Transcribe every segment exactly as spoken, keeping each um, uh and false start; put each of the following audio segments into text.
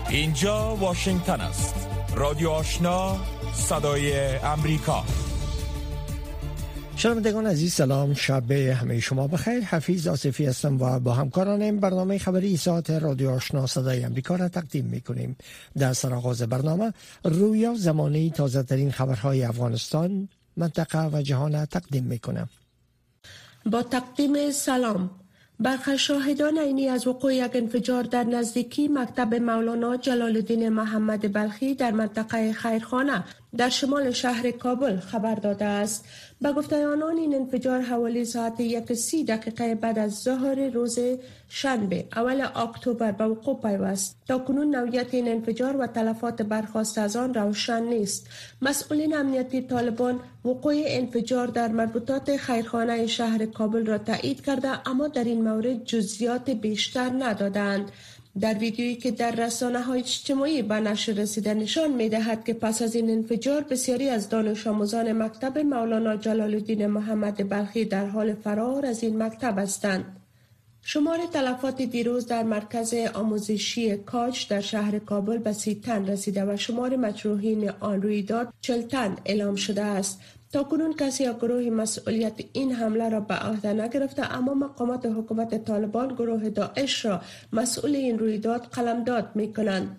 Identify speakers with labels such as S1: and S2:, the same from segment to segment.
S1: اینجا واشنگتن است. رادیو آشنا، صدای امریکا.
S2: شنوندگان عزیز سلام، شب همه شما بخیر. حفیظ آصفی هستم و با همکارانم برنامه خبری ساعت رادیو آشنا صدای امریکا را تقدیم می‌کنیم. در سرآغاز برنامه رویا زمانی تازه ترین خبرهای افغانستان، منطقه و جهان تقدیم می‌کنم.
S3: با تقدیم سلام. برخی شاهدان عینی از وقوع یک انفجار در نزدیکی مکتب مولانا جلال الدین محمد بلخی در منطقه خیرخانه در شمال شهر کابل خبر داده است. به گفته آنان این انفجار حوالی ساعت یک و سی دقیقه بعد از ظهر روز شنبه اول اکتبر به وقوع پیوست. تاکنون نوعیت این انفجار و تلفات برخاسته از آن روشن نیست. مسئولین امنیتی طالبان وقوع انفجار در مربوطات خیرخانه شهر کابل را تایید کرده، اما در این مورد جزئیات بیشتر ندادند. در ویدیویی که در رسانه‌های اجتماعی به نشر رسیده نشان می‌دهد که پس از این انفجار بسیاری از دانش آموزان مکتب مولانا جلال الدین محمد بلخی در حال فرار از این مکتب هستند. شمار تلفات دیروز در مرکز آموزشی کاج در شهر کابل به سی تن رسیده و شمار مجروحین آن رویداد چهل تن اعلام شده است. تاکنون کسی یا گروه مسئولیت این حمله را به عهده نگرفته، اما مقامات حکومت طالبان گروه داعش را مسئول این رویداد قلمداد می‌کنند.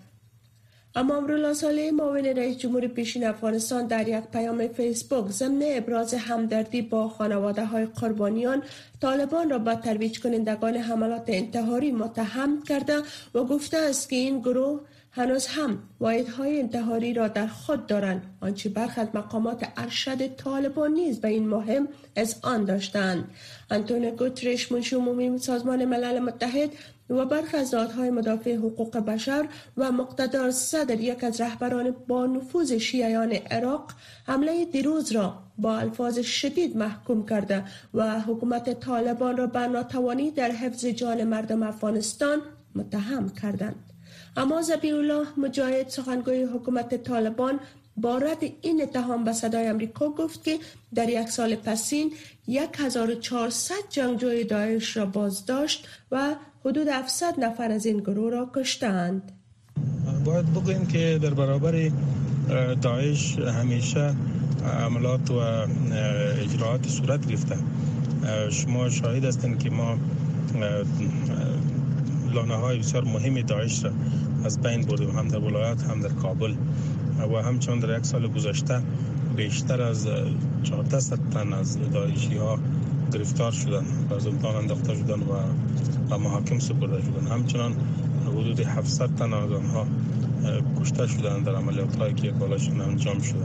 S3: اما امرالله صالحی معاون رئیس جمهور پیشین افغانستان در یک پیام فیسبوک ضمن ابراز همدردی با خانواده‌های قربانیان طالبان را به ترویج کنندگان حملات انتحاری متهم کرده و گفته است که این گروه هنوز هم واحدهای انتحاری را در خود دارند، آنچه برخی از مقامات ارشد طالبان نیز به این مهم اذعان داشتند. آنتونیو گوترش منشی عمومی سازمان ملل متحد و برخی از نهادهای مدافع حقوق بشر و مقتدر صدر یک از رهبران با نفوذ شیعیان عراق حمله دیروز را با الفاظ شدید محکوم کرده و حکومت طالبان را به ناتوانی در حفظ جان مردم افغانستان متهم کردند. اما ذبیح الله مجاهد سخنگوی حکومت طالبان با رد این اتهام به صدای امریکا گفت که در یک سال پسین هزار و چهارصد جنگجوی داعش را بازداشت و حدود هفتصد نفر از این گروه را کشتند.
S4: باید بگوییم که در برابر داعش همیشه عملات و اجراعات صورت گرفته. شما شاهد هستید که ما لانه های بسیار مهم داعش را از بین بردیم، هم در ولایات هم در کابل، و همچنان در یک سال گذشته بیشتر از چهارصد تن از داعشی ها گرفتار شدن، بر زندان انداخته شدن و به محاکم سپرده شدن. همچنان حدود هفتصد تن از آنها کشته شدن در عملیات هایی که بالاشون انجام شده.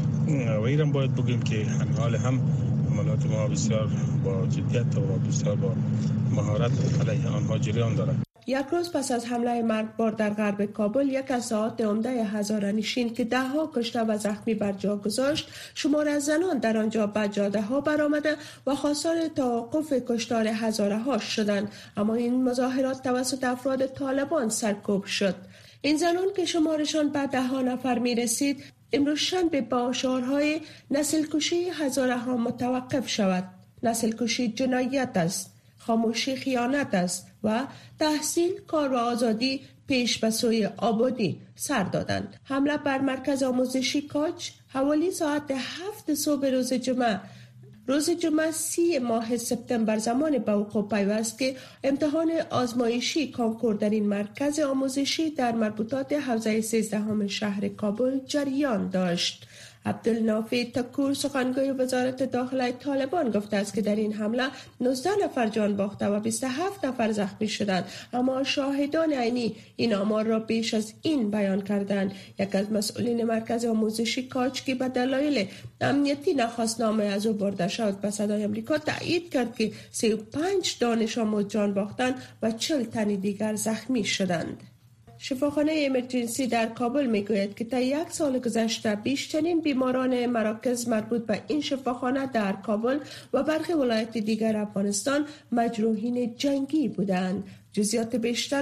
S4: و ایران باید بگیم که همین حال هم عملیات ما بسیار با جدیت و بسیار با مهارت علیه آنها جریان دارد.
S3: یک روز پس از حمله مرگبار در غرب کابل، یک از ساعات عمده هزاره‌نشین که ده ها کشته و زخمی بر جا گذاشت، شمار از زنان در آنجا به جاده ها برآمده و خواستار توقف کشتار هزاره ها شدند، اما این مظاهرات توسط افراد طالبان سرکوب شد. این زنان که شمارشان به ده ها نفر می رسید، امروز شنبه با شعارهای نسل کشی هزاره ها متوقف شود، نسل کشی جنایت است، خاموشی خیانت است و تحصیل، کار و آزادی پیش به سوی آبادی سر دادند. حمله بر مرکز آموزشی کاج حوالی ساعت هفت صبح روز جمعه روز جمعه سی ماه سپتامبر زمان به وقوع پیوست که امتحان آزمایشی کانکور در این مرکز آموزشی در مربوطات حوزه سیزدهم شهر کابل جریان داشت. عبدالنافع تکور سخنگوی وزارت داخله طالبان گفته است که در این حمله نوزده نفر جان باخته و بیست و هفت نفر زخمی شدند، اما شاهدان عینی این آمار را بیش از این بیان کردند. یک از مسئولین مرکز آموزشی کاج که به دلایل امنیتی نخواست نامه از او برده شد به صدای امریکا تایید کرد که سی و پنج دانش آموز جان باختند و چهل تن دیگر زخمی شدند. شفاخانه ایمرجنسی در کابل میگوید که تا یک سال گذشته بیشترین بیماران مراکز مربوط به این شفاخانه در کابل و برخی ولایات دیگر افغانستان مجروحین جنگی بودند. جزئیات بیشتر را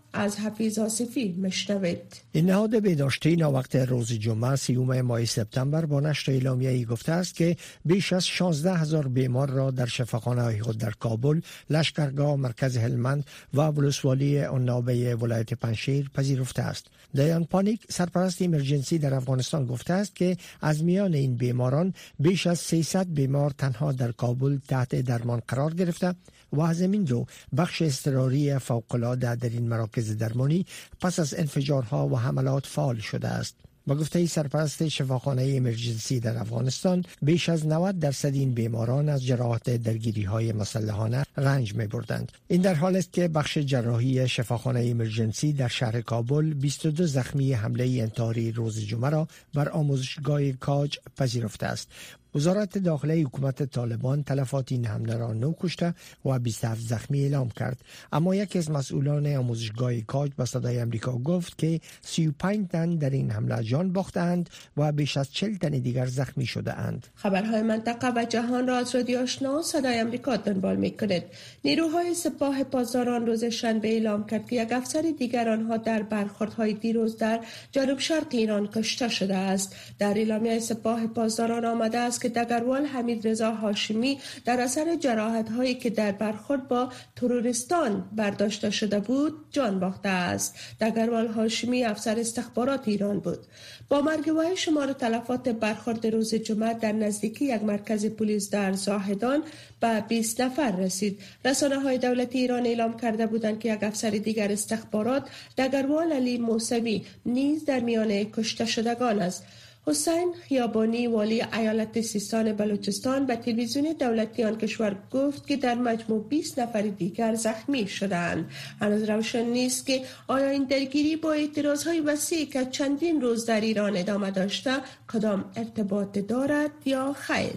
S3: از حفیظ آصفی مشنوید.
S2: این نهاد بهداشتی ناوقت روز جمعه سیوم ماه سپتامبر با نشر اعلامیه‌ای گفته است که بیش از شانزده هزار بیمار را در شفاخانه‌های خود در کابل، لشکرگاه، مرکز هلمند و ولسوالی عنابه ولایت پنجشیر پذیرفته است. دیان پانیک، سرپرست ایمرجنسی در افغانستان، گفته است که از میان این بیماران بیش از سیصد بیمار تنها در کابل تحت درمان قرار گرفته و از این رو بخش اضطراری فوق‌العاده در این مراکز درمانی پس از انفجارها و حملات فعال شده است. با گفته سرپرست شفاخانه ایمرجنسی در افغانستان، بیش از نود درصد این بیماران از جراحت درگیری‌های مسلحانه رنج می‌بردند. این در حالی است که بخش جراحی شفاخانه ایمرجنسی در شهر کابل بیست و دو زخمی حمله انتحاری روز جمعه را بر آموزشگاه کاج پذیرفته است. وزارت داخله حکومت طالبان تلفات این حمله را نو کشته و بیست و هفت زخمی اعلام کرد، اما یکی از مسئولان آموزشگاه کاج به صدای آمریکا گفت که سی و پنج تن در این حمله جان باختند و بیش از چهل تن دیگر زخمی شده اند.
S3: خبرهای منطقه و جهان را از رادیو آشنا صدای آمریکا دنبال می‌کنید. نیروهای سپاه پاسداران روز شنبه اعلام کرد که یک افسر دیگر آنها در برخوردهای دیروز در جنوب شرق ایران کشته شده است. در اعلامیه سپاه پاسداران آمده است که دگروال حمید رضا هاشمی در اثر جراحت‌هایی که در برخورد با تروریستان برداشته شده بود جان باخته است. دگروال هاشمی افسر استخبارات ایران بود. با مرگ وی شمار تلفات برخورد روز جمعه در نزدیکی یک مرکز پلیس در زاهدان به بیست نفر رسید. رسانه‌های دولتی ایران اعلام کرده بودند که یک افسر دیگر استخبارات دگروال علی موسوی نیز در میان کشته شدگان است. حسین خیابانی والی ایالت سیستان بلوچستان به تلویزیون دولتی آن کشور گفت که در مجموع بیست نفر دیگر زخمی شدند. هنوز روشن نیست که آیا این درگیری با اعتراضهای وسیع که چندین روز در ایران ادامه داشته کدام ارتباط دارد یا خیر.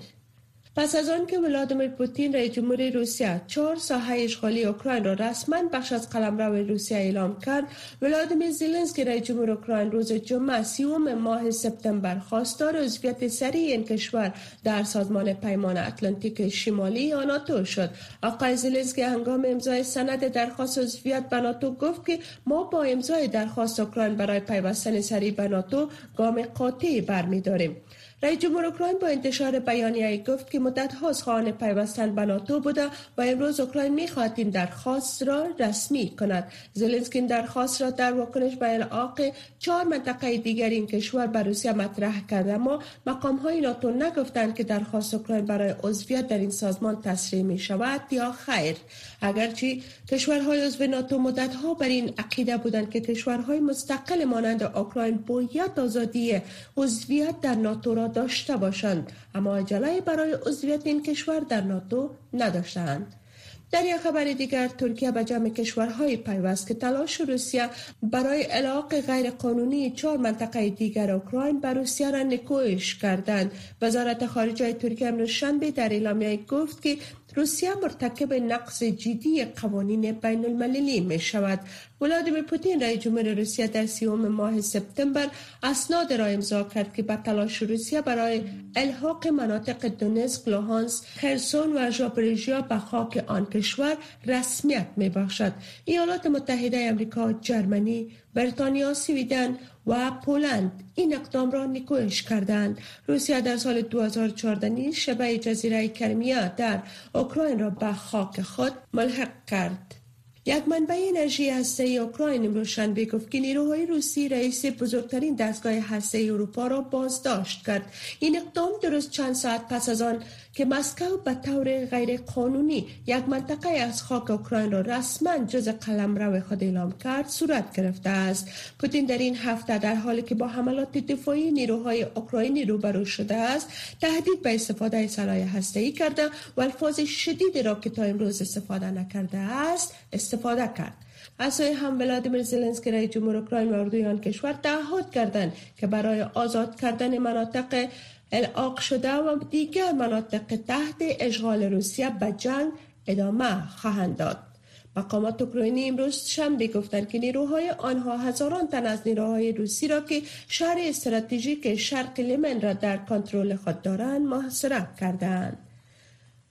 S3: پس از آن که ولادیمیر پوتین رئیس جمهور روسیه چهار ساحه اشغالی اوکراین را رسما بخش از قلمرو روسیه اعلام کرد، ولادیمیر زلنسکی رئیس جمهور اوکراین روز جمعه سیوم ماه سپتامبر خواستار عضویت سریع این کشور در سازمان پیمان اتلانتیک شمالی یا ناتو شد. آقای زلنسکی هنگام امضای سند درخواست عضویت به ناتو گفت که ما با امضای درخواست اوکراین برای پیوستن سریع به ناتو گام قاطعی برمی‌داریم. رئیس جمهور اوکراین با انتشار بیانیه‌ای گفت که مدت هاست خواهان پیوستن به ناتو بوده و امروز اوکراین می‌خواهد این درخواست را رسمی کند. زلنسکی این درخواست را در واکنش به الحاق چهار منطقه دیگر این کشور به روسیه مطرح کرد، اما مقام‌های ناتو نگفتند که درخواست اوکراین برای عضویت در این سازمان تصریح می‌شود یا خیر. اگرچه کشورهای عضو ناتو مدت‌ها بر این عقیده بودند که کشورهای مستقل مانند اوکراین باید آزادی عضویت در ناتو را داشته باشند، اما عجله برای عضویت این کشور در ناتو نداشتند. در یک خبر دیگر، ترکیه به جمع کشورهای پیوست که تلاش روسیه برای الحاق غیر قانونی چهار منطقه دیگر اوکراین به روسیه را نکوهش کردند. وزارت خارجه ترکیه امروز شنبه در اعلامیه گفت که روسیه مرتکب نقض جدی قوانین بین المللی می شود. ولادیمیر پوتین رئیس جمهور روسیه در سیوم ماه سپتامبر اسناد را امضا کرد که به تلاش روسیه برای الحاق مناطق دونتسک، لوهانسک، خرسون و ژاپوریژیا به خاک آن کشور رسمیت می بخشد. ایالات متحده آمریکا، جرمنی، بریتانیا، سوئدن و پولند این اقدام را نکوهش کردند. روسیه در سال دو هزار و چهارده نیز شبه جزیره کرمیا در اوکراین را به خاک خود ملحق کرد. یک منبع انرژی هسته‌ای اوکراین امروز شنبه گفت که نیروهای روسی رئیس بزرگترین دستگاه هسته‌ای اروپا را بازداشت کرد. این اقدام درست چند ساعت پس از آن که مسکو به طور غیر قانونی یک منطقه از خاک اوکراین را رسما جز قلمرو خود اعلام کرد صورت گرفته است. پوتین در این هفته در حالی که با حملات دفاعی نیروهای اوکراینی روبرو شده است، تهدید به استفاده از سلاح هسته‌ای کرده و الفاظ شدیدی را که تا امروز استفاده نکرده است استفاده کرد. از سوی هم ولادیمیر زلنسکی رئیس جمهور اوکراین و اردوی آن کشور تعهد کردند که برای آزاد کردن مناطق الحاق شده و دیگر مناطق تحت اشغال روسیه به جنگ ادامه خواهند داد. مقامات اوکراینی امروز شنبه گفتند که نیروهای آنها هزاران تن از نیروهای روسی را که شهر استراتژیک شرق لیمن را در کنترل خود دارند محاصره کردند.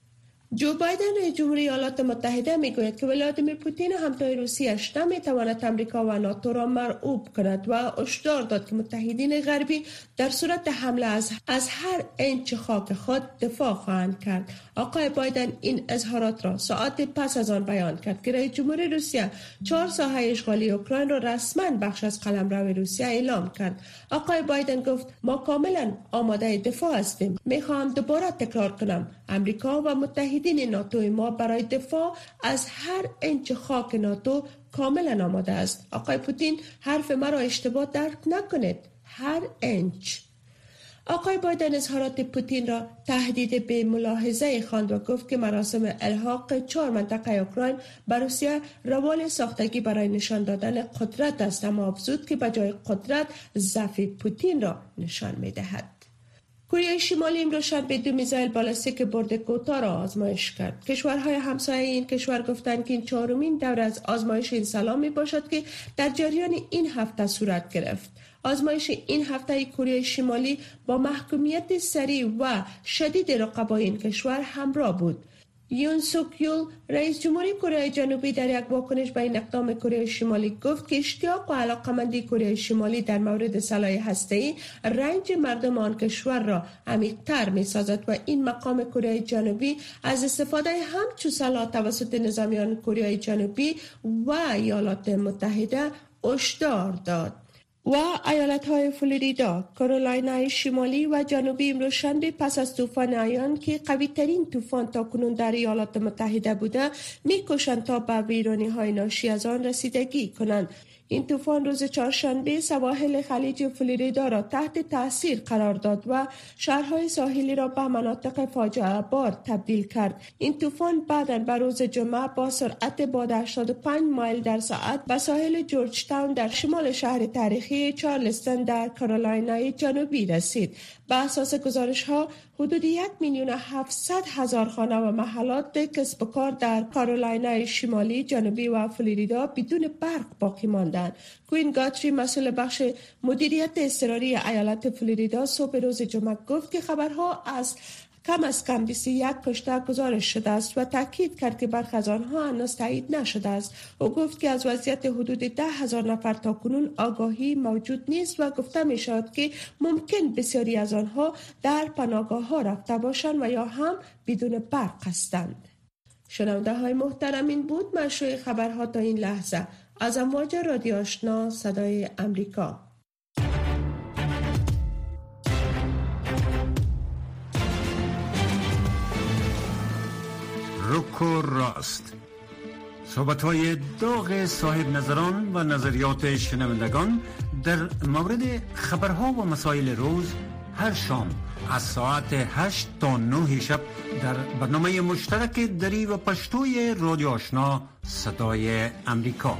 S3: جو بایدن رئیس جمهوری ایالات متحده میگوید که ولادیمیر پوتین همتای روسیه‌اش نمیتواند آمریکا و ناتو را مرعوب کند و هشدار داد که متحدین غربی در صورت حمله از از هر انچ خاک خود دفاع خواهند کرد. آقای بایدن این اظهارات را ساعت پس از آن بیان کرد که رئیس جمهوری روسیه چهار ساحه اشغالی اوکراین را رسما بخش از قلمرو روسیه اعلام کرد. آقای بایدن گفت ما کاملا آماده دفاع هستیم. میخواهم دوباره تکرار کنم، امریکا و متحدین ناتو ما برای دفاع از هر انچ خاک ناتو کاملا آماده است. آقای پوتین حرف مرا اشتباه درک نکنید، هر انچ. آقای بایدن اظهارات پوتین را تهدید به ملاحظه خواند و گفت که مراسم الحاق چهار منطقه اوکراین به روسیه روال ساختگی برای نشان دادن قدرت است، اما افزود که بجای قدرت ضعف پوتین را نشان می‌دهد. کره شمالی امروز شنبه دو میزایل بالستیک برد کوتاه را آزمایش کرد. کشورهای همسایه این کشور گفتند که این چهارمین دور از آزمایش این سالم می باشد که در جریان این هفته صورت گرفت. آزمایش این هفته کره شمالی با محکومیت سریع و شدید رقبای این کشور همراه بود. یون سوک یول رئیس جمهوری کره جنوبی در یک واکنش به این اقدام کره شمالی گفت که اشتیاق و علاقمندی کره شمالی در مورد سلاح هسته‌ای رنج مردم آن کشور را عمیق‌تر می‌سازد و این مقام کره جنوبی از استفاده همچون سلاح توسط نظامیان کره جنوبی و ایالات متحده هشدار داد. و ایالت‌های فلوریدا، کارولینای شمالی و جنوبی امروز شنبه پس از طوفان آیان که قوی‌ترین طوفان تاکنون در ایالات متحده بوده می‌کوشند تا به ویرانی‌های ناشی از آن رسیدگی کنند. این طوفان روز چهارشنبه سواحل خلیج فلوریدا را تحت تاثیر قرار داد و شهرهای ساحلی را به مناطق فاجعه بار تبدیل کرد. این طوفان بعداً به روز جمعه با سرعت باد هشتاد و پنج مایل در ساعت به ساحل جورج تاون در شمال شهر تاریخی چارلستون در کارولینای جنوبی رسید. به اساس گزارش‌ها حدود یک میلیون هفتصد هزار خانه و محلات کسب و کار در کارولینای شمالی، جنوبی و فلوریدا بدون برق باقی ماندند. کوین گاتری مسئول بخش مدیریت اضطراری ایالت فلوریدا صبح روز جمعه گفت که خبرها از کم از کم بیست و یک کشته گزارش شده است و تاکید کرد که برخی از آنها هنوز تایید نشده است. او گفت که از وضعیت حدود ده هزار نفر تا کنون آگاهی موجود نیست و گفته می شود که ممکن بسیاری از آنها در پناهگاه ها رفته باشند و یا هم بدون برق هستند. شنونده های محترم، این بود مشروع خبرها تا این لحظه از امواج رادیو آشنا صدای امریکا.
S5: روکو راست، صحبت‌های داغ صاحب نظران و نظریات شنوندگان در مورد خبرها و مسائل روز هر شام از ساعت هشت تا نه شب در برنامه مشترک دری و پشتوی رادیو آشنا صدای امریکا.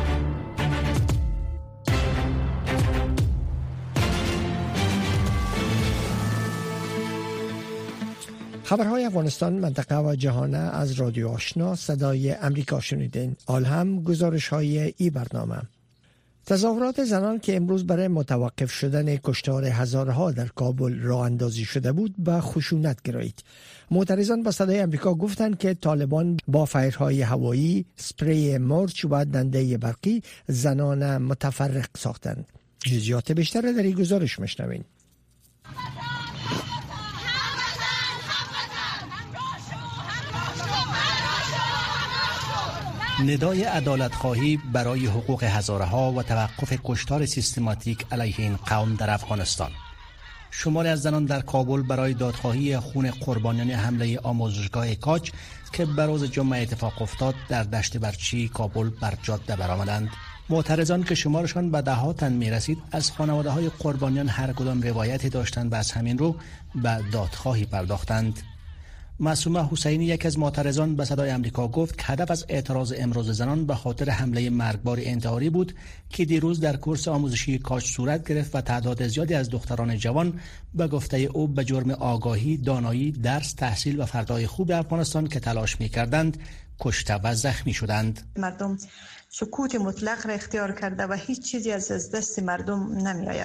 S2: خبرهای افغانستان، منطقه و جهان از رادیو آشنا صدای امریکا شنیدین. آل هم گزارش های ای برنامه. تظاهرات زنان که امروز برای متوقف شدن کشتار هزارها در کابل راه اندازی شده بود به خشونت گرایید. معترضان به صدای امریکا گفتند که طالبان با فایرهای هوایی، اسپری مورچ و دنده برقی زنان متفرق ساختند. جزئیات بیشتر در این گزارش میشنوین.
S6: ندای عدالت خواهی برای حقوق هزارها و توقف کشتار سیستماتیک علیه این قوم در افغانستان. شماری از زنان در کابل برای دادخواهی خون قربانیان حمله آموزشگاه کاج که بر روز جمعه اتفاق افتاد در دشت برچی کابل بر جاده برآمدند. معترضان که شمارشان به ده تن می رسید از خانواده های قربانیان هر کدام روایتی داشتند و از همین رو به دادخواهی پرداختند. معصومه حسینی یک از معترضان به صدای امریکا گفت که هدف از اعتراض امروز زنان به خاطر حمله مرگبار انتحاری بود که دیروز در کورس آموزشی کاج صورت گرفت و تعداد زیادی از دختران جوان به گفته او به جرم آگاهی، دانایی، درس، تحصیل و فردای خوب افغانستان که تلاش می‌کردند کشته و زخمی شدند.
S7: مردم سکوت مطلق را اختیار کرده و هیچ چیزی از دست مردم نمی‌آید.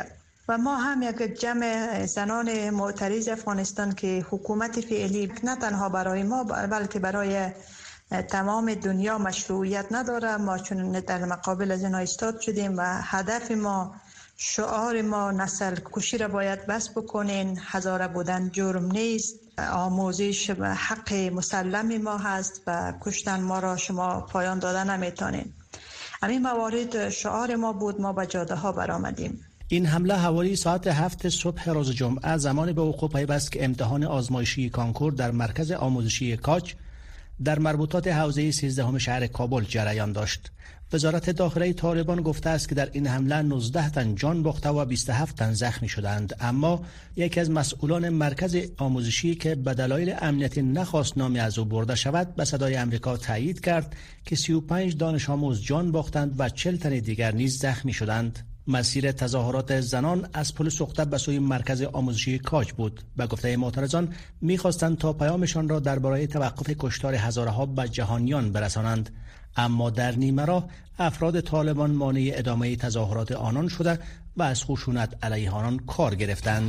S7: و ما هم یک جمع زنان معترض افغانستان که حکومت فعلی نه تنها برای ما بلکه برای تمام دنیا مشروعیت نداره، ما چون در مقابل از اینا ایستاد شدیم و هدف ما، شعار ما نسل کشی را باید بس بکنین، هزاره بودن جرم نیست، آموزش حق مسلم ما هست و کشتن ما را شما پایان دادن نمیتونین. همین موارد شعار ما بود، ما به جاده ها برآمدیم.
S6: این حمله حوالی ساعت هفت صبح روز جمعه زمان به وقوع پیوست که امتحان آزمایشی کانکور در مرکز آموزشی کاج در مربوطات حوزه سیزدهم شهر کابل جریان داشت. وزارت داخله طالبان گفته است که در این حمله نوزده تن جان باخته و بیست و هفت تن زخمی شدند، اما یکی از مسئولان مرکز آموزشی که به دلایل امنیتی نخواست نامی از او برده شود به صدای آمریکا تایید کرد که سی و پنج دانش آموز جان باختند و چهل تن دیگر نیز زخمی شدند. مسیر تظاهرات زنان از پل سوخته به سوی مرکز آموزشی کاج بود. به گفته معترضان می‌خواستند تا پیامشان را درباره توقف کشتار هزارها به جهانیان برسانند، اما در نیمه راه افراد طالبان مانع ادامه تظاهرات آنان شده و از خشونت علیه آنان کار گرفتند.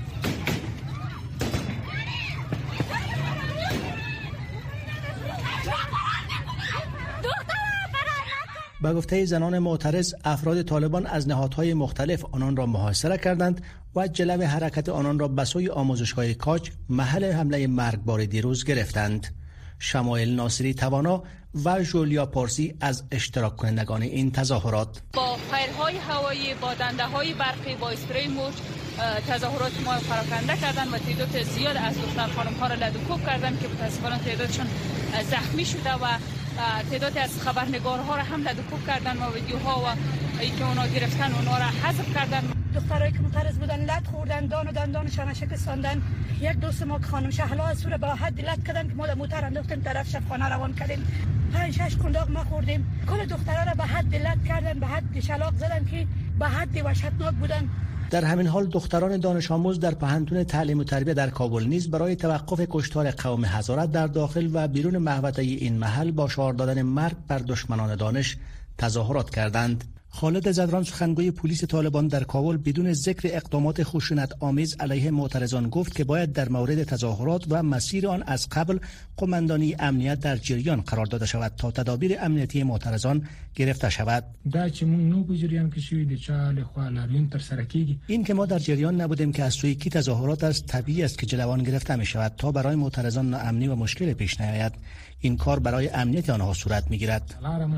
S6: به گفته زنان معترض، افراد طالبان از نهادهای مختلف آنان را محاصره کردند و جلو حرکت آنان را به سوی آموزشگاه کاج محل حمله مرگبار دیروز گرفتند. شمایل ناصری توانا و جولیا پارسی از اشتراک کنندگان این تظاهرات
S8: با فیرهای هوایی، با دنده‌های برقی، با اسپری موج تظاهرات ما پراکنده کردند و تعداد زیاد از دختر خانم‌ها را لدوکوب کردند که متأسفانه تعدادشون زخمی شده و تعداد از خبرنگارها را هم لدوکوب کردند و ویدیوها و اینکه اونا گرفتن اونا را حذف کردند.
S9: دخترایی که معترض بودن لد خوردن، دان و دندانشان شکستاندن. یک دوست ما که خانم شهلا از سوره با حد لد کردن که ما موتر انداختیم طرف شبخانه روان کردیم. پنج شش قنداق ما خوردیم. کل دخترها را به حد لد کردن، به حد شلاق زدن که به حد وحشتناک بودن.
S6: در همین حال دختران دانش آموز در پهنتون تعلیم و تربیت در کابل نیز برای توقف کشتار قوم هزاره در داخل و بیرون محوطه این محل با شعار دادن مرگ بر دشمنان دانش تظاهرات کردند. خالد زدران سخنگوی پلیس طالبان در کابل بدون ذکر اقدامات خشونت آمیز علیه معترضان گفت که باید در مورد تظاهرات و مسیر آن از قبل قماندانی امنیت در جریان قرار داده شود تا تدابیر امنیتی معترضان گرفته شود.
S10: دا چې موږ نو په جریان کې شوی د چا له خوا لاریون تر سره کیږي.
S6: این که ما در جریان نبودیم که از سوی کی تظاهرات است طبیعی است که جلوان گرفته می شود تا برای معترضان ناامنی و مشکل پیش نیاید. این کار برای امنیت آنها صورت می گیرد.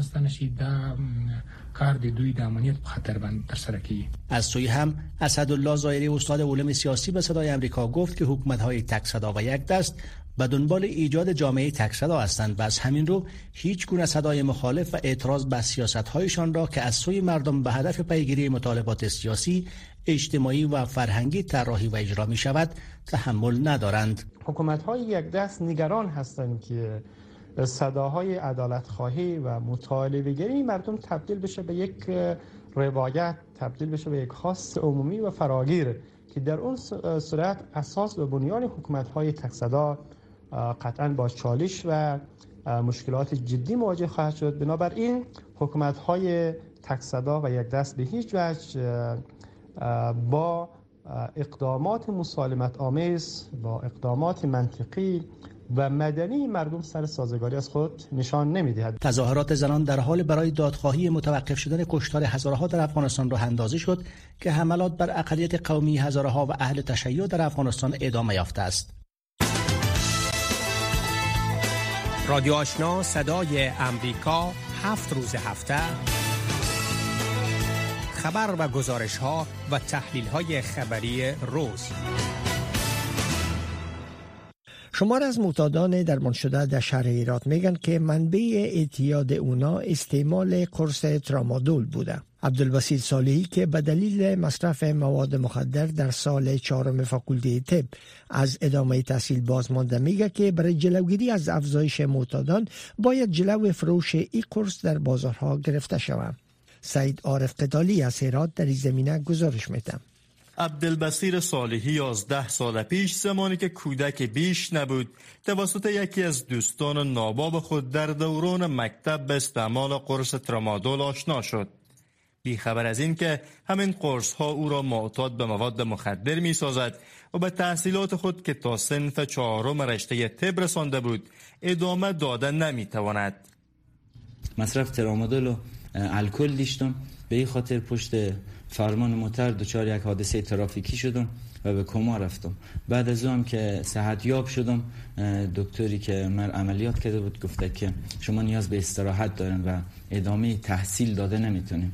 S10: کار د دوی د امنیت په خطر باندې تر سره کیږي.
S6: از سوی هم اسدالله ظاهری استاد علوم سیاسی به صدای آمریکا گفت که حکومت‌های تک صدا و یک دست به دنبال ایجاد جامعه تک صدا هستند و از همین رو هیچ گونه صدای مخالف و اعتراض به سیاست‌هایشان را که از سوی مردم به هدف پیگیری مطالبات سیاسی، اجتماعی و فرهنگی طراحی و اجرا می شود تحمل ندارند.
S11: حکومت‌های یک دست نگران هستند که صداهای عدالت خواهی و مطالبه گری مردم تبدیل بشه به یک روایت، تبدیل بشه به یک خواست عمومی و فراگیر که در اون صورت اساس و بنیان حکومت‌های تک صدا قطعاً با چالش و مشکلات جدی مواجه خواهد شد. بنابراین حکومت‌های تک صدا و یک دست به هیچ وجه با اقدامات مسالمت آمیز، با اقدامات منطقی و مدنی مردم سر سازگاری از خود نشان نمی‌دهد.
S6: تظاهرات زنان در حال برای دادخواهی متوقف شدن کشتار هزارها در افغانستان راه اندازی شد که حملات بر اقلیت قومی هزارها و اهل تشیع در افغانستان ادامه یافته است.
S12: رادیو آشنا صدای امریکا، هفت روز هفته خبر و گزارش‌ها و تحلیل‌های خبری روز.
S2: شمار از معتادان درمان شده در شهر هرات میگن که منبع اعتیاد اونا استعمال قرص ترامادول بوده. عبدالبسیط صالحی که به دلیل مصرف مواد مخدر در سال چهارم فاکولته طب از ادامه تحصیل بازمانده میگه که برای جلوگیری از افزایش معتادان باید جلو فروش این قرص در بازارها گرفته شود. سعید عارف قتالی از هرات در این زمینه گزارش میده.
S13: عبدالبصیر صالحی یازده سال پیش زمانی که کودک بیش نبود توسط یکی از دوستان ناباب خود در دوران مکتب به استعمال قرص ترامادول آشنا شد. بیخبر از این که همین قرص ها او را معتاد به مواد مخدر می سازد و به تحصیلات خود که تا صنف چهارم رشته طب رسانده بود ادامه دادن نمی تواند.
S14: مصرف ترامادول و الکل داشتم، به این خاطر پشت فرمان موتر دچار یک حادثه ترافیکی شدم و به کما رفتم. بعد از اون که صحت یاب شدم، دکتری که من عملیات کرده بود گفته که شما نیاز به استراحت دارین و ادامه تحصیل داده نمیتونیم.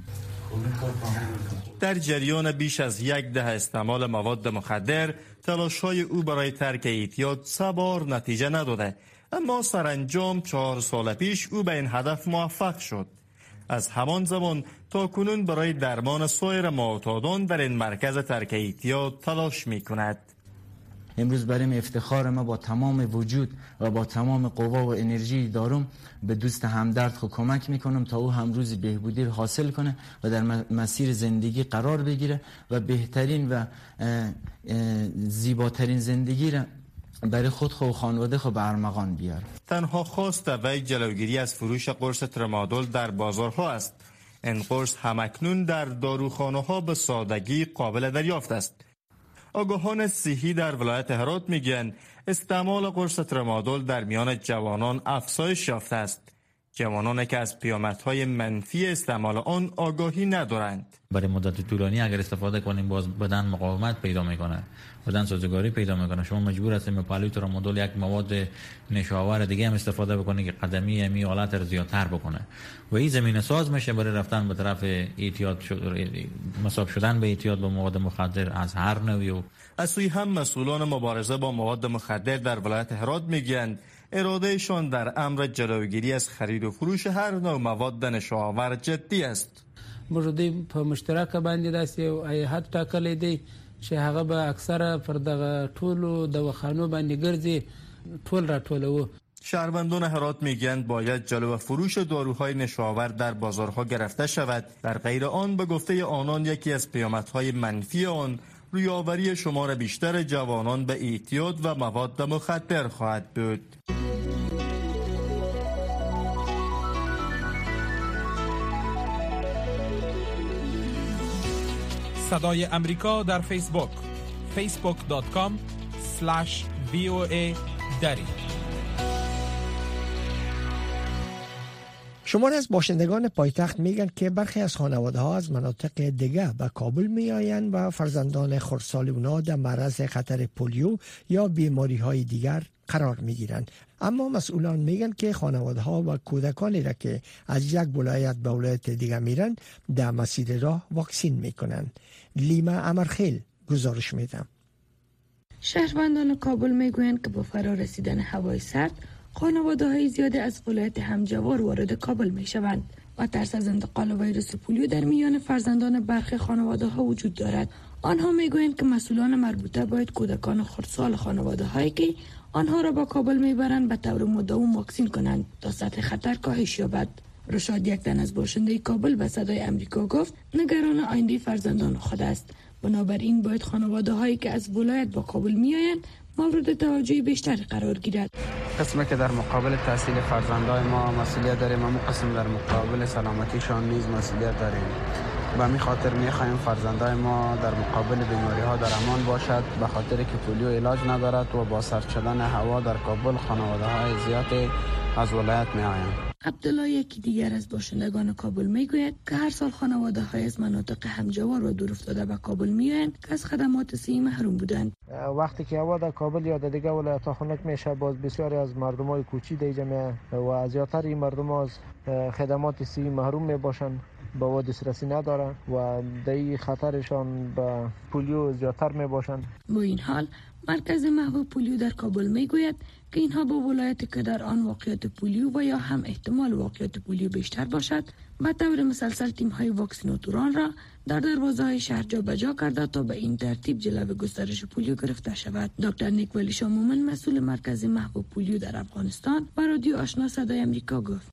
S13: در جریان بیش از یک دهه استعمال مواد مخدر، تلاش‌های او برای ترک اعتیاد سه بار نتیجه نداده، اما سرانجام چهار سال پیش او به این هدف موفق شد. از همان زمان تا کنون برای درمان سایر معتادان در این مرکز ترک اعتیاد تلاش می کند.
S14: امروز برای افتخار ما با تمام وجود و با تمام قوا و انرژی دارم به دوست همدرد خود کمک میکنم تا او هم روز بهبودی حاصل کنه و در مسیر زندگی قرار بگیره و بهترین و زیباترین زندگی را برای خود خو و خانواده خو به ارمغان بیار.
S13: تنها خواست وی جلوگیری از فروش قرص ترامادول در بازارها است. این قرص همکنون در داروخانه ها به سادگی قابل دریافت است. آگاهان صحی در ولایت هرات میگویند استعمال قرص ترامادول در میان جوانان افزایش یافته است. جوانانی که از پیامدهای منفی استعمال آن آگاهی ندارند.
S15: برای مدت طولانی اگر استفاده کنیم باز بدن مقاومت پیدا میکنه، بدن سازگاری پیدا میکنه. شما مجبور هستید پالوی ترامادول یک مواد نشاور دیگه هم استفاده بکنید که قدمی امی حالت رو زیادتر بکنه و این زمینه ساز میشه برای رفتن به طرف اعتیاد شد... مصاب شدن به اعتیاد با مواد مخدر از هر نوعی. و
S13: از سوی هم مسئولان مبارزه با مواد مخدر در ولایت هرات میگویند ارادهشان در امر جلوگیری از خرید و فروش هر نوع مواد نشاور جدی است.
S10: موږ په مشترکه باندې داسې هیئت ټاکلی دی چې هغه به اکثره پر دغه ټولو دواخانو باندې ګرځي، ټول راټولوو.
S13: شهروندان هرات میگویند باید جلو فروش داروهای نشاور در بازارها گرفته شود. در غیر آن به گفته آنان یکی از پیامدهای منفی آن رویاوری شمار بیشتر جوانان به اعتیاد و مواد مخدر خواهد بود.
S1: صدای امریکا در فیسبوک فیسبوک دات کام اسلش وی او ای دری.
S2: شماری از باشندگان پایتخت میگن که برخی از خانواده ها از مناطق دیگه به کابل میآیند و فرزندان خردسال اونا در معرض خطر پولیو یا بیماری های دیگر قرار میگیرند. اما مسئولان میگن که خانواده ها و کودکانی را که از یک ولایت به ولایت دیگر میرن در مسیر راه واکسین میکنن. لیما امرخیل گزارش میدم.
S16: شهروندان کابل میگویند که با فرا رسیدن هوای سرد خانواده های زیادی از ولایت همجوار وارد کابل می شوند و ترس از انتقال ویروس پولیو در میان فرزندان برخی خانواده ها وجود دارد. آنها می گویند که مسئولان مربوطه باید کودکان خردسال خانواده هایی که آنها را با کابل می برند به طور مداوم واکسین کنند تا سطح خطر کاهش یابد. رشاد، یک تن از باشنده کابل، به صدای امریکا گفت نگران آینده فرزندان خود است. بنابراین باید خانواده هایی که از ولایت با کابل می آیند مورد توجه بیشتری قرار گیرد.
S17: قسمی که در مقابل تحصیل فرزندای ما مسئولیت داریم، اما قسم در مقابل سلامتیشان نیز مسئولیت داریم. به همین خاطر می‌خواهیم فرزندای ما در مقابل بیماری‌ها در امان باشد، به خاطر که پولیو علاج ندارد و با سرد شدن هوا در کابل خانواده‌های زیادی از ولایت می‌آیند.
S16: عبدالله، یکی دیگر از باشندگان کابل میگوید که هر سال خانواده های از مناطق همجوار و دور افتاده به کابل میآیند که از خدمات صحی محروم بودند.
S11: وقتی که هوا در کابل یا در دیگه ولایت‌ها خنک میشه، باز بسیاری از مردمای کوچی در اینجا و زیادتر این مردم از خدمات صحی محروم میباشند، به و دسترسی ندارند و در خطرشان به پولیو زیادتر میباشند.
S16: با این حال مرکز محو پولیو در کابل میگوید که اینها با ولایتی که در آن واقعیت پولیو و یا هم احتمال واقعیت پولیو بیشتر باشد به طور مسلسل تیم های واکسیناتوران را در دروازه های شهر جا بجا کرده تا به این ترتیب جلو گسترش پولیو گرفته شود. دکتر نیک ولی شامومن، مسئول مرکز محو پولیو در افغانستان، با رادیو آشنا صدای امریکا گفت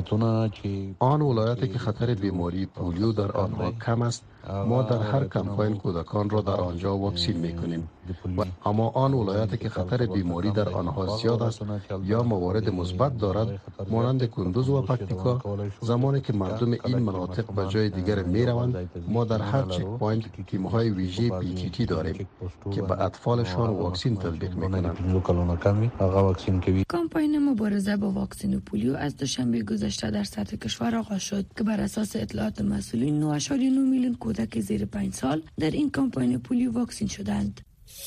S18: آن ولایتی که خطر بیماری پولیو در آنها کم است، ما در هر کمپاین کودکان را در آنجا واکسین میکنیم، اما اما آن ولایتی که خطر بیماری در آنها زیاد است یا موارد مثبت دارد مانند کندوز و پکتیکا، زمانی که مردم این مناطق به جای دیگر می روند، ما در هر چک پوینت تیم‌های ویژه پی تی تی داریم که به اطفالشان واکسین تطبیق می‌کنند.
S16: کمپاین مبارزه با واکسن پولیو از دوشنبه گذشته در سطح کشور آغاز شد که بر اساس اطلاعات مسئولین نه و نیم میلیون کودک زیر پنج سال در این کمپاین پولیو واکسین شدند.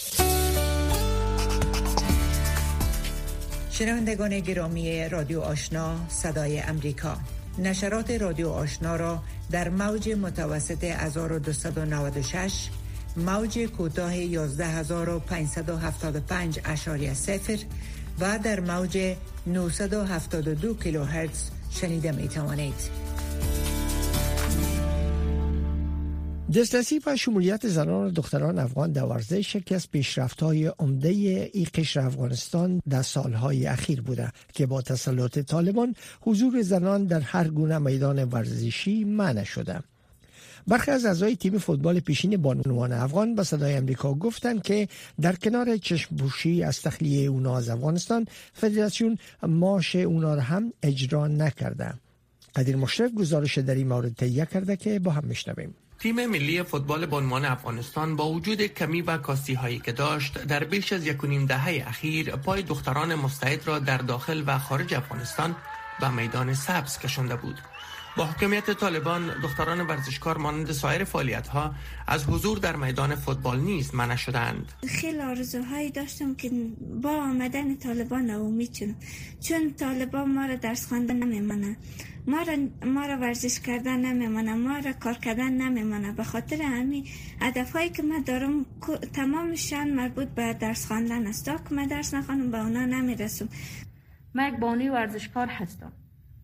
S19: شنوندگان گرامی رادیو آشنا صدای امریکا، نشرات رادیو آشنا را در موج متوسط هزار و دویست و نود و شش، موج کوتاه یازده هزار و پانصد و هفتاد و پنج اشاری صفر و در موج نهصد و هفتاد و دو کیلوهرتز شنیده می توانید.
S2: دسترسی و شمولیت زنان و دختران افغان در ورزش یکی از پیشرفت‌های عمده این قشر افغانستان در سالهای اخیر بوده که با تسلط طالبان حضور زنان در هر گونه میدان ورزشی منع شده. برخی از اعضای تیم فوتبال پیشین بانوان افغان به صدای امریکا گفتند که در کنار چشم‌پوشی از تخلیه اونا از افغانستان، فدراسیون معاش اونا را هم اجرا نکرده. قدیر مشرف گزارش در این مورد تهیه کرده که با هم میشنویم.
S20: تیم ملی فوتبال بانوان افغانستان با وجود کمی و کاستی هایی که داشت در بیش از یک و نیم دهه اخیر پای دختران مستعد را در داخل و خارج افغانستان به میدان سبز کشانده بود. با حکومت طالبان دختران ورزشکار مانند سایر فعالیت‌ها از حضور در میدان فوتبال نیز منع شدند.
S21: خیلی آرزوهایی داشتم که با آمدن طالبان ناامید شدم، چون طالبان ما را درس خواندن نمی‌مانه، ما را ما را ورزش کردن نمی‌مانه، ما را کار کردن نمی‌مانه. به خاطر همین هدف‌هایی که من دارم تمامشان مربوط به درس خواندن است. تا که من درس نخوانم به اونا نمی‌رسم.
S22: من یک بانوی ورزشکار هستم.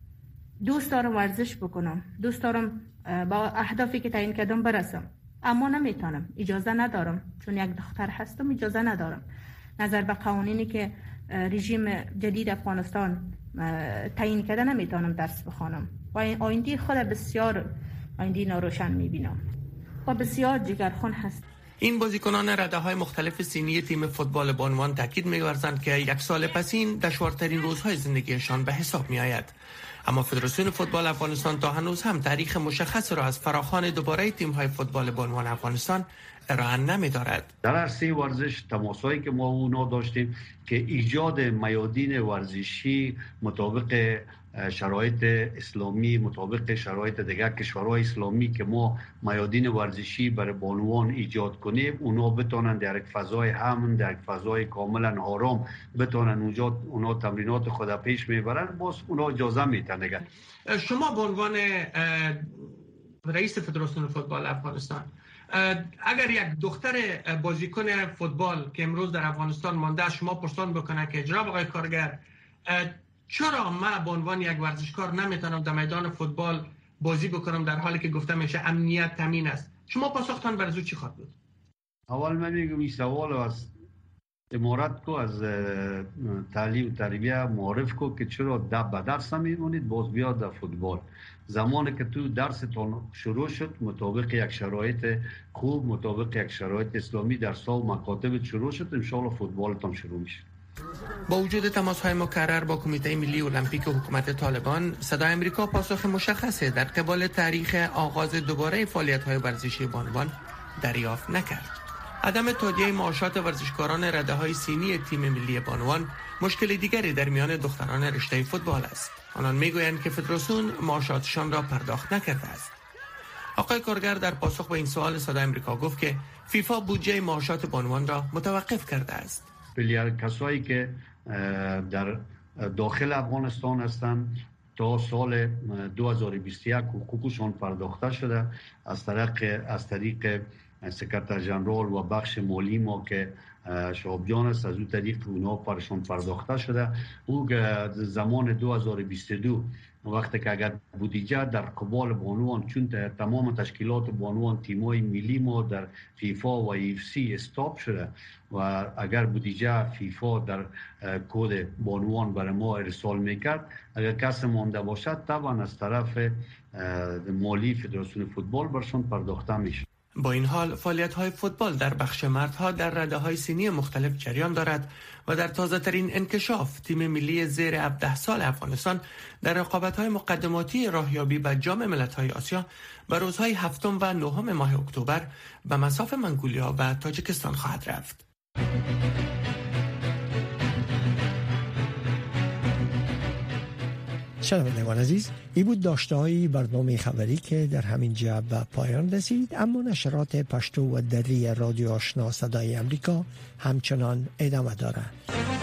S22: دوست دارم ورزش بکنم، دوست دارم با اهدافی که تعیین کردم برسم، اما نمیتونم، اجازه ندارم، چون یک دختر هستم اجازه ندارم. نظر به قوانینی که رژیم جدید افغانستان تعیین کرده نمیتونم درس بخوانم و آینده خود بسیار آینده ناروشن میبینم و بسیار جگرخون هست.
S20: این بازیکنان رده‌های مختلف سینی تیم فوتبال بانوان تاکید می‌ورزند که یک سال پسین دشوارترین روزهای زندگیشان به حساب می‌آید. اما فدراسیون فوتبال افغانستان تا هنوز هم تاریخ مشخص را از فراخوان دوباره تیم‌های فوتبال بانوان افغانستان ارائه نمی‌دارد.
S23: در عرصه ورزش تماسایی که ما اونا داشتیم که ایجاد میادین ورزشی مطابق شرایط اسلامی، مطابق شرایط دیگر کشورهای اسلامی که ما میادین ورزشی برای بانوان ایجاد کنیم، اونا بتونن در یک فضای امن، در یک فضای کاملا آرام بتونن اونجا اونا تمرینات خود پیش میبرن، باز اونا اجازه میتن دیگر.
S20: شما به عنوان رئیس فدراسیون فوتبال افغانستان، اگر یک دختر بازیکن فوتبال که امروز در افغانستان مانده شما پرسان بکنه که جناب آقای کارگر چرا من به عنوان یک ورزشکار نمیتونم در میدان فوتبال بازی بکنم در حالی که گفته میشه امنیت تامین است، شما پاسختان برای چی خواهد بود؟
S23: اول من میگم این سوال از امارت کو، از تعلیم و تربیه معرف کو که چرا دب به درس میمونید باز بیاد در فوتبال. زمانی که تو درستون شروع شد مطابق یک شرایط خوب، مطابق یک شرایط اسلامی در سال مکاتب شروع شد، ان شاء الله فوتبالتون شروع میشه.
S20: با وجود تماس‌های مکرر با کمیته ملی المپیک حکومت طالبان، صدای امریکا پاسخ مشخصی در قبال تاریخ آغاز دوباره فعالیت‌های ورزشی بانوان دریافت نکرد. عدم تادیه معاشات ورزشکاران رده‌های سینی تیم ملی بانوان مشکل دیگری در میان دختران رشته فوتبال است. آنان میگویند که فدراسیون معاشاتشان را پرداخت نکرده است. آقای کارگر در پاسخ به این سوال صدای امریکا گفت که فیفا بودجه معاشات بانوان را متوقف کرده است.
S23: پلیر کسایی که در داخل افغانستان هستند تا سال دو هزار و بیست و یک حقوقشان پرداخته شده از طریق از طریق سکرتر ژنرال و بخش مالی ما که شعب جان است، از اون طریق اونا پرشان پرداخته شده. او زمان دو هزار و بیست و دو وقتی که اگر بودجه در قبال بانوان، چون تمام تشکیلات بانوان تیمای ملی ما در فیفا و ایف سی استاپ شده و اگر بودجه فیفا در کد بانوان برای ما ارسال میکرد، اگر کس مانده باشد طبعا از طرف مالی فدراسیون فوتبال برشان پرداخته میشه.
S20: با این حال فعالیت‌های فوتبال در بخش مردها در رده‌های سنی مختلف جریان دارد و در تازه‌ترین انکشاف تیم ملی زیر هفده سال افغانستان در رقابت‌های مقدماتی راهیابی به جام ملت‌های آسیا به روزهای هفتم و نهم ماه اکتبر به مصاف منگولیا و تاجیکستان خواهد رفت.
S2: شنوندگان عزیز، این بود داشته های برنامه خبری که در همین جا به پایان رسید، اما نشرات پشتو و دری رادیو آشنا صدای امریکا همچنان ادامه دارد.